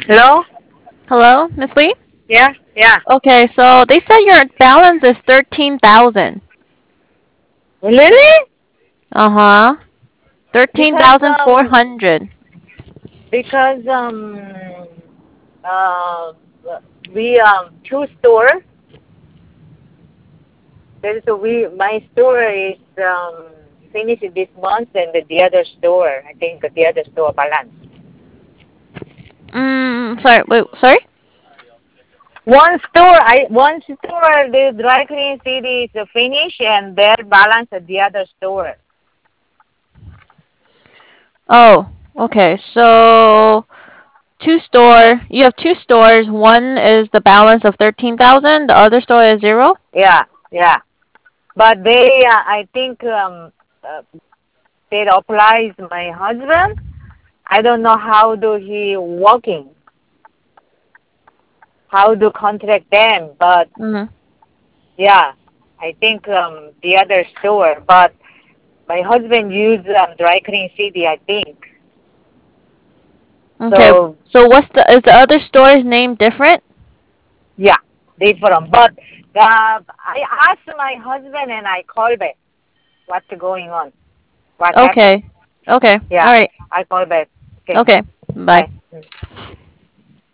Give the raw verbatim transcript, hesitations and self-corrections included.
Hello? Hello, Miss Lee? Yeah, yeah. Okay, so they said your balance is thirteen thousand. Really? Uh-huh. Because um, thirteen thousand four hundred. because um, uh, we um two store. There's a we my store is um finished this month, and the, the other store, I think the other store balance. Mm, sorry, wait, sorry? One store, I one store the dry cleaning city is finished, and their balance at the other store. Oh, okay. So two store, you have two stores. One is the balance of thirteen thousand, the other store is zero? Yeah, yeah. But they, uh, I think um, uh, it applies my husband. I don't know how do he working, how do contract them, but Mhm. yeah, I think um, the other store. But my husband use um, dry clean city, I think. Okay. So So what's the is the other store's name different? yeah, different. But uh, I asked my husband and I call back. What's going on? What happened? Okay. Okay. Yeah, All right. I call back. Okay, Okay. Bye. bye. Mm.